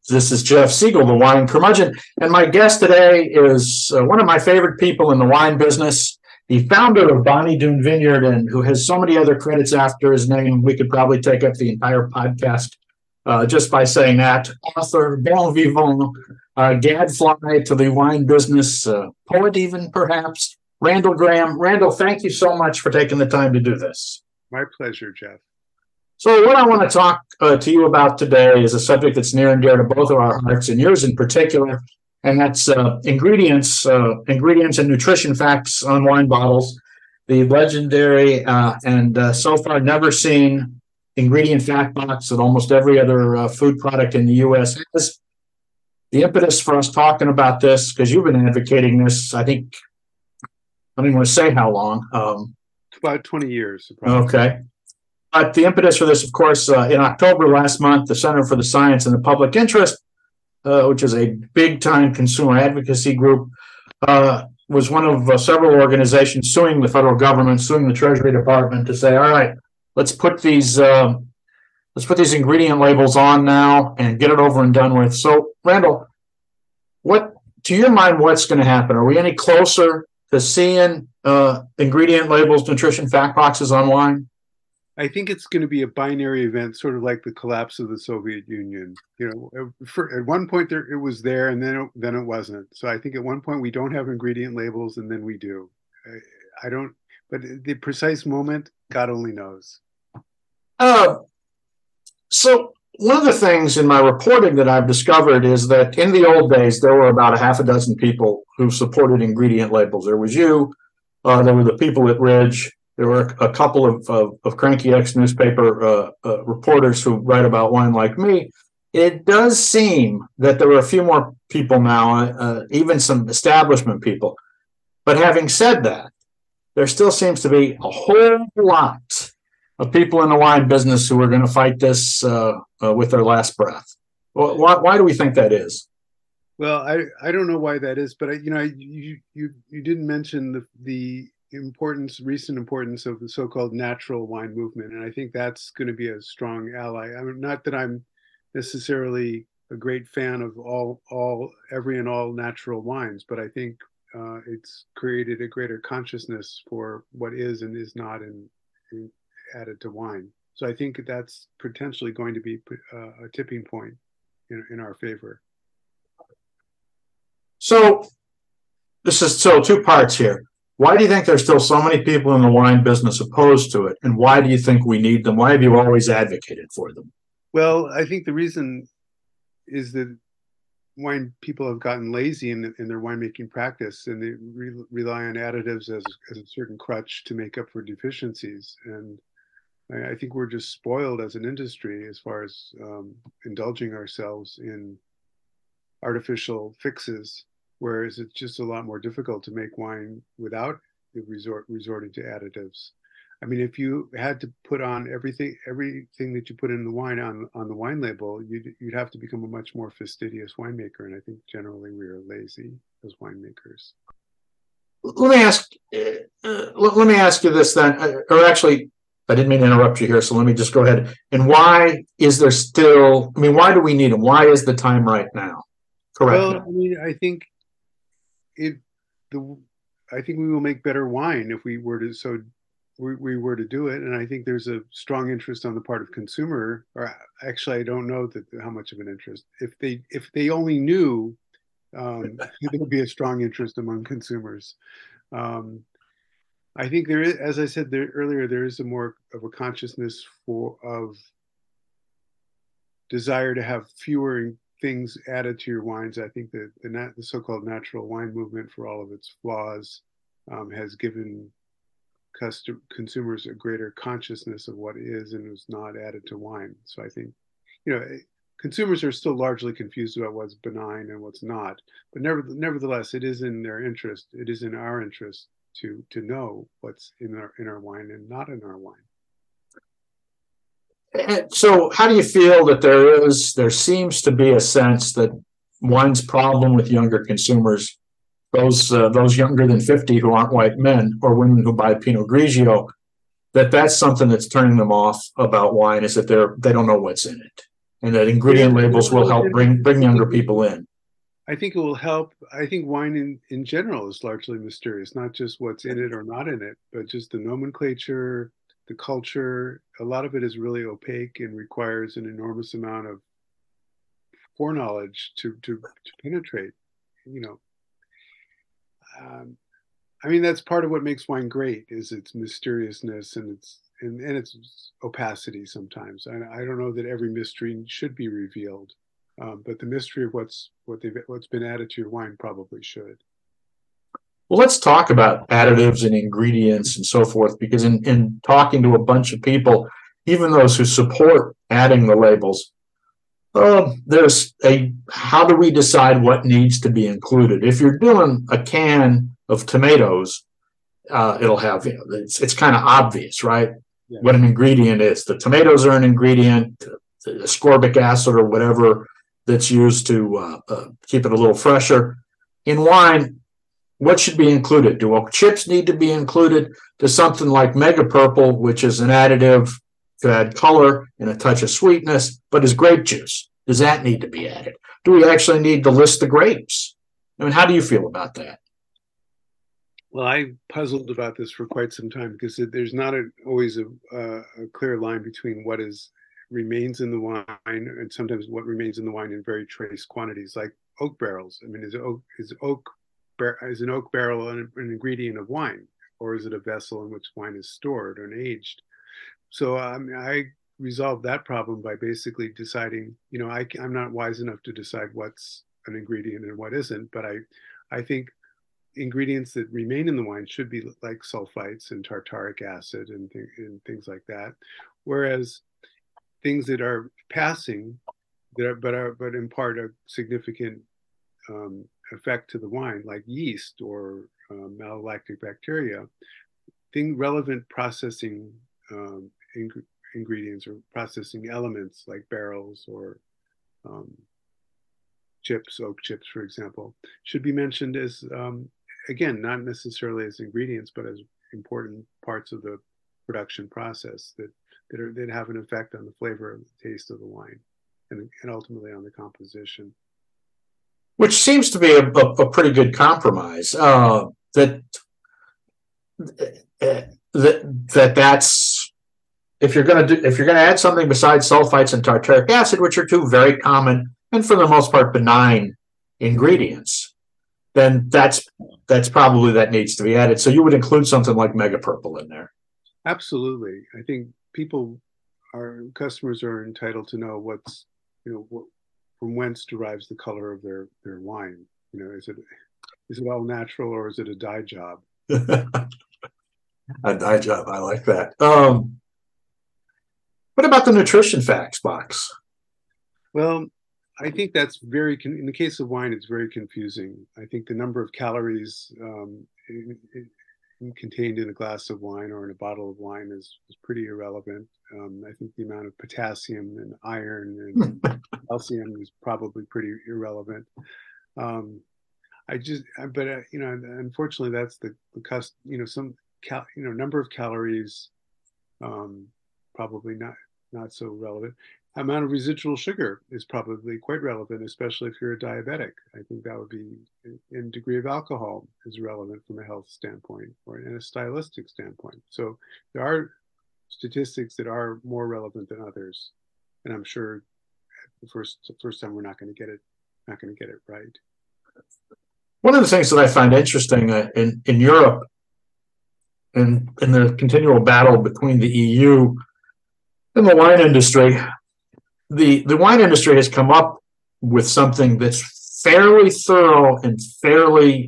This is Jeff Siegel, the wine curmudgeon, and my guest today is one of my favorite people in the wine business, the founder of Bonny Doon Vineyard, and who has so many other credits after his name. We could probably take up the entire podcast just by saying that. Author, bon vivant, gadfly to the wine business, poet even perhaps, Randall Graham. Randall, thank you so much for taking the time to do this. My pleasure, Jeff. So what I want to talk to you about today is a subject that's near and dear to both of our hearts, and yours in particular, and that's ingredients and nutrition facts on wine bottles. The legendary and so far never seen ingredient fact box that almost every other food product in the U.S. has. The impetus for us talking about this, because you've been advocating this, I think, I don't even want to say how long. About 20 years. Okay. But the impetus for this, of course, in October last month, the Center for the Science and the Public Interest, which is a big-time consumer advocacy group, was one of several organizations suing the federal government, suing the Treasury Department to say, all right, let's put these ingredient labels on now and get it over and done with. So, Randall, what, to your mind, what's going to happen? Are we any closer to seeing ingredient labels, nutrition fact boxes on wine? I think it's going to be a binary event, sort of like the collapse of the Soviet Union. You know, at one point it was there, and then it wasn't. So I think at one point we don't have ingredient labels, and then we do. I don't, but the precise moment, God only knows. So one of the things in my reporting that I've discovered is that in the old days there were about a half a dozen people who supported ingredient labels. There was you, there were the people at Ridge. There were a couple of cranky ex-newspaper reporters who write about wine like me. It does seem that there are a few more people now, even some establishment people. But having said that, there still seems to be a whole lot of people in the wine business who are going to fight this with their last breath. Why do we think that is? Well, I don't know why that is, but you didn't mention the recent importance of the so-called natural wine movement, and I think that's going to be a strong ally. I mean, not that I'm necessarily a great fan of every and all natural wines, but I think it's created a greater consciousness for what is and is not added to wine. So I think that's potentially going to be a tipping point in our favor. So two parts here. Why do you think there's still so many people in the wine business opposed to it? And why do you think we need them? Why have you always advocated for them? Well, I think the reason is that wine people have gotten lazy in their winemaking practice, and they rely on additives as a certain crutch to make up for deficiencies. And I think we're just spoiled as an industry as far as indulging ourselves in artificial fixes, whereas it's just a lot more difficult to make wine without resorting to additives. I mean, if you had to put on everything that you put in the wine on the wine label, you'd have to become a much more fastidious winemaker. And I think generally we are lazy as winemakers. Let me ask you this then, or actually, I didn't mean to interrupt you here, so let me just go ahead. And why is there still? I mean, why do we need them? Why is the time right now? Correct. Well, I mean, I think we will make better wine if we were to do it, and I think there's a strong interest on the part of consumer. Or actually, I don't know how much of an interest. If they only knew, there would be a strong interest among consumers. I think there is, as I said earlier, there is a more of a consciousness of desire to have fewer things added to your wines. I think that the so-called natural wine movement, for all of its flaws, has given consumers a greater consciousness of what is and is not added to wine. So I think, consumers are still largely confused about what's benign and what's not. But nevertheless, it is in their interest. It is in our interest to know what's in our wine and not in our wine. So how do you feel that there seems to be a sense that wine's problem with younger consumers, those younger than 50 who aren't white men or women who buy Pinot Grigio, that's something that's turning them off about wine, is that they don't know what's in it? and that ingredient labels will help bring younger people in. I think it will help. I think wine in general is largely mysterious, not just what's in it or not in it, but just the nomenclature, the culture. A lot of it is really opaque and requires an enormous amount of foreknowledge to penetrate. You know, I mean, that's part of what makes wine great is its mysteriousness and its opacity sometimes. I don't know that every mystery should be revealed, but the mystery of what's been added to your wine probably should. Well, let's talk about additives and ingredients and so forth, because in talking to a bunch of people, even those who support adding the labels, there's how do we decide what needs to be included? If you're doing a can of tomatoes, it'll have, it's kind of obvious, right? Yeah. What an ingredient is. The tomatoes are an ingredient, the ascorbic acid or whatever that's used to keep it a little fresher. In wine, what should be included? Do oak chips need to be included? Does something like Mega Purple, which is an additive to add color and a touch of sweetness, but is grape juice, does that need to be added? Do we actually need to list the grapes? I mean, how do you feel about that? Well, I puzzled about this for quite some time because there's not always a clear line between what remains in the wine and sometimes what remains in the wine in very trace quantities, like oak barrels. I mean, is an oak barrel an ingredient of wine, or is it a vessel in which wine is stored and aged? So I resolved that problem by basically deciding, I'm not wise enough to decide what's an ingredient and what isn't, but I think ingredients that remain in the wine should be like sulfites and tartaric acid and things like that, whereas things that are passing but impart a significant effect to the wine, like yeast or malolactic bacteria, relevant processing ingredients or processing elements like barrels or chips, oak chips, for example, should be mentioned as, again, not necessarily as ingredients, but as important parts of the production process that have an effect on the flavor and the taste of the wine and ultimately on the composition. Which seems to be a pretty good compromise. That's if you're going to add something besides sulfites and tartaric acid, which are two very common and for the most part benign ingredients, then that's probably that needs to be added. So you would include something like Mega Purple in there. Absolutely. I think our customers are entitled to know what's, from whence derives the color of their wine. Is it all natural or is it a dye job? A dye job. I like that. What about the nutrition facts box? Well, I think that's in the case of wine, it's very confusing. I think the number of calories contained in a glass of wine or in a bottle of wine is pretty irrelevant. I think the amount of potassium and iron and calcium is probably pretty irrelevant. Unfortunately, that's the cost. Number of calories, probably not so relevant. Amount of residual sugar is probably quite relevant, especially if you're a diabetic. I think that would be, in degree of alcohol is relevant from a health standpoint or in a stylistic standpoint. So there are statistics that are more relevant than others, and I'm sure the first time we're not going to get it right. One of the things that I find interesting in Europe, and in the continual battle between the EU and the wine industry, the wine industry has come up with something that's fairly thorough and fairly,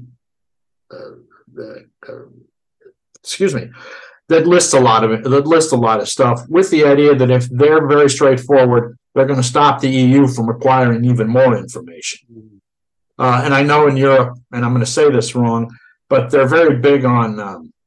that lists a lot of stuff, with the idea that if they're very straightforward, they're going to stop the EU from requiring even more information. And I know in Europe, and I'm going to say this wrong, but they're very big on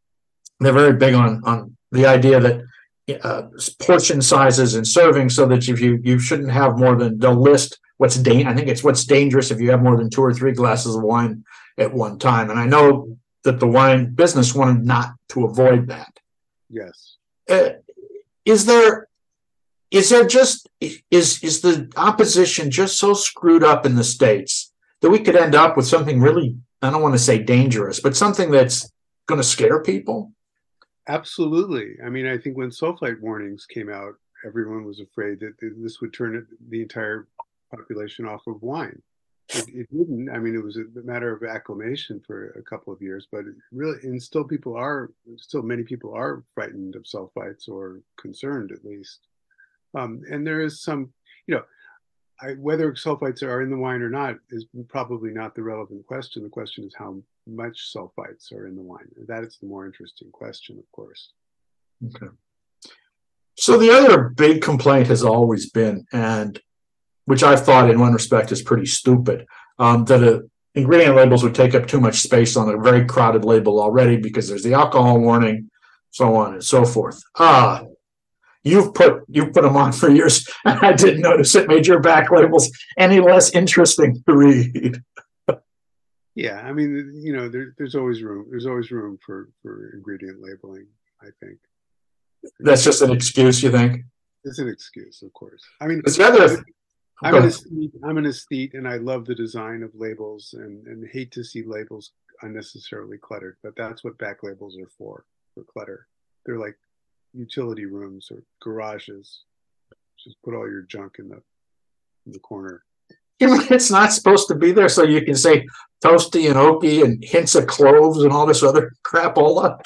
the idea that portion sizes and serving, so that if you shouldn't have more than, they'll list what's dangerous if you have more than 2 or 3 glasses of wine at one time. And I know that the wine business wanted not to avoid that. Yes. Is there is there just is the opposition just so screwed up in the States that we could end up with something really, I don't want to say dangerous, but something that's going to scare people? Absolutely. I mean, I think when sulfite warnings came out, everyone was afraid that this would turn the entire population off of wine. It didn't. I mean, it was a matter of acclimation for a couple of years, but it really, and still many people are frightened of sulfites or concerned at least. And there is some, you know, whether sulfites are in the wine or not is probably not the relevant question. The question is how much sulfites are in the wine. That is the more interesting question, of course. Okay. So the other big complaint has always been, and which I've thought in one respect is pretty stupid, that ingredient labels would take up too much space on a very crowded label already because there's the alcohol warning, so on and so forth. You've put them on for years, and I didn't notice it made your back labels any less interesting to read. Yeah, I mean, you know, there's always room. There's always room for ingredient labeling, I think. That's just an excuse, you think? It's an excuse, of course. I mean, I'm an aesthete, and I love the design of labels, and hate to see labels unnecessarily cluttered. But that's what back labels are for clutter. They're like utility rooms or garages. Just put all your junk in the corner. It's not supposed to be there so you can say toasty and oaky and hints of cloves and all this other crapola.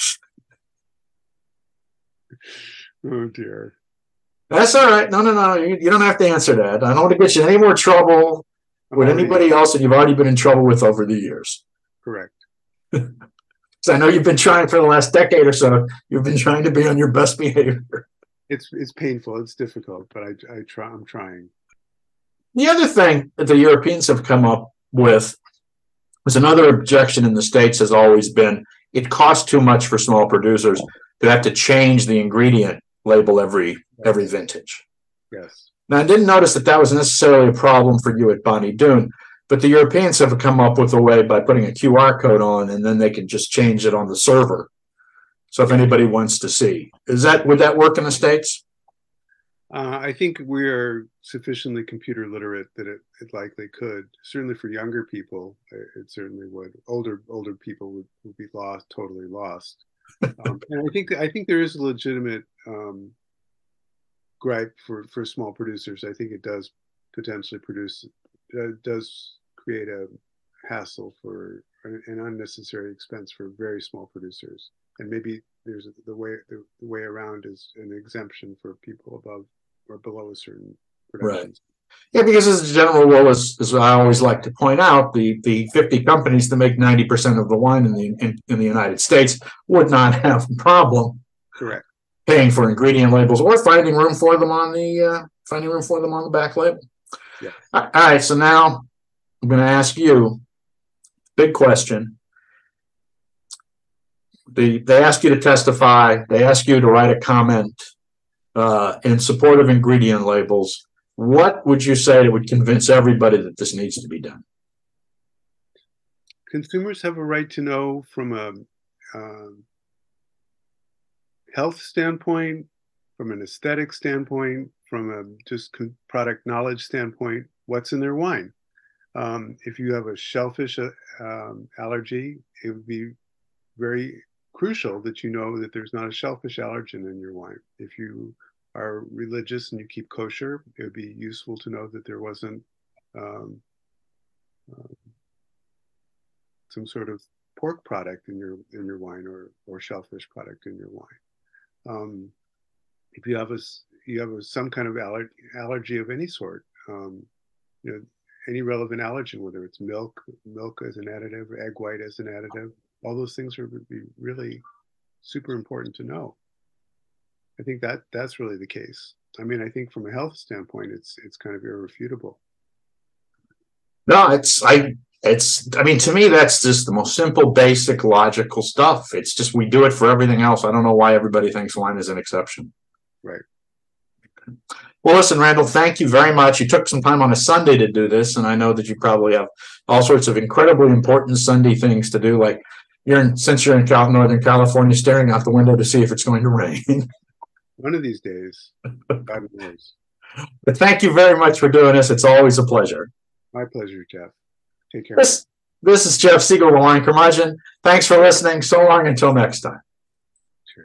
Oh dear. That's all right. No. You don't have to answer that. I don't want to get you in any more trouble with anybody else that you've already been in trouble with over the years. Correct. So I know you've been trying for the last decade or so. You've been trying to be on your best behavior. It's painful. It's difficult, but I'm trying. The other thing that the Europeans have come up with is another objection in the States has always been it costs too much for small producers to have to change the ingredient label every vintage. Yes. Now, I didn't notice that was necessarily a problem for you at Bonnie Doon, but the Europeans have come up with a way by putting a QR code on, and then they can just change it on the server. So if anybody wants to see, would that work in the States? I think we are sufficiently computer literate that it likely could. Certainly for younger people, it certainly would. Older people would be totally lost. And I think there is a legitimate gripe for small producers. I think it does potentially does create a hassle for an unnecessary expense for very small producers. And maybe there's the way around is an exemption for people above or below a certain production. Right. Yeah, because as a general rule, as I always like to point out, the 50 companies that make 90% of the wine in the United States would not have a problem. Correct. Paying for ingredient labels or finding room for them on the back label. Yeah. All right, so now I'm going to ask you big question. They ask you to testify. They ask you to write a comment in support of ingredient labels. What would you say that would convince everybody that this needs to be done? Consumers have a right to know from a health standpoint, from an aesthetic standpoint, from a just product knowledge standpoint, what's in their wine. If you have a shellfish allergy, it would be very crucial that you know that there's not a shellfish allergen in your wine. If you are religious and you keep kosher, it would be useful to know that there wasn't some sort of pork product in your wine or shellfish product in your wine. If you have some kind of allergy of any sort, any relevant allergen, whether it's milk as an additive, egg white as an additive, all those things would be really super important to know. I think that's really the case. I mean, I think from a health standpoint, it's kind of irrefutable. No, I mean, to me, that's just the most simple, basic, logical stuff. It's just we do it for everything else. I don't know why everybody thinks wine is an exception. Right. Well, listen, Randall, thank you very much. You took some time on a Sunday to do this, and I know that you probably have all sorts of incredibly important Sunday things to do, like since you're in Northern California, staring out the window to see if it's going to rain. One of these days, God knows. But thank you very much for doing this. It's always a pleasure. My pleasure, Jeff. Take care. This is Jeff Siegel, the Wine Curmudgeon. Thanks for listening. So long until next time.